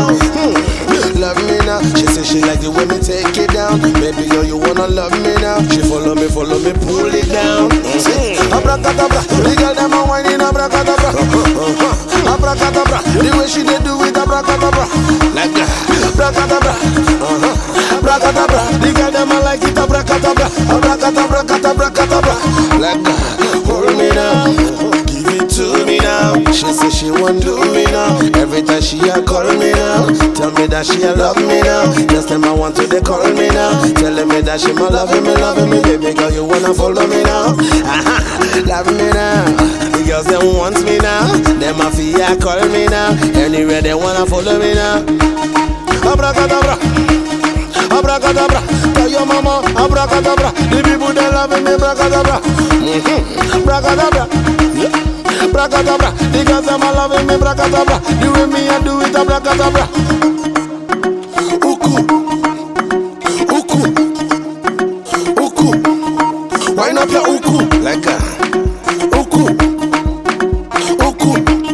now. Love me now. She say she like it when me take it down. Baby girl, you wanna love me now? She follow me, pull it down. Abracadabra, the girl them a whining abracadabra. Abracadabra, the way she dey do it abracadabra. Like that, abracadabra, abracadabra. The girl them a like it abracadabra. Abracadabra, abracadabra. Like that, hold me now, give it to me now. She say she want do me now. Every time she a call me now, tell me that she a love me now. Just time I want to they call me now, telling me that she ma loving me. Baby girl, you wanna follow me now? Love me now. The girls them want me now. Them a fia call me now. Anywhere they wanna follow me now. Abracadabra, abracadabra. Tell your mama, abracadabra. The people they loving me, abracadabra. Abracadabra. Abracadabra, the girls them a loving me, abracadabra. The way me I do it, abracadabra. Uku, uku, uku. Wind up your uku like a uku, uku,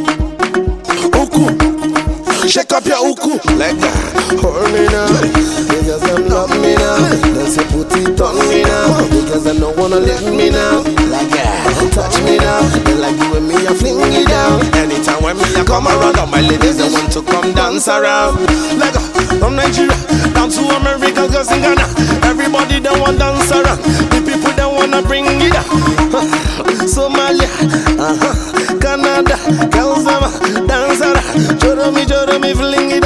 uku. Shake up your uku like that. Hold me now, the girls them love me now. They say put it on me now. The girls them don't wanna leave me now. Like that, touch me now. They like you and me, I fling it down. Anytime when me I come around, all my ladies they want to come dance around. Like from Nigeria down to America, girls in Ghana, everybody they want dance around. The people they wanna bring it up. Somalia, Canada, girls them dance around. Joro me, fling it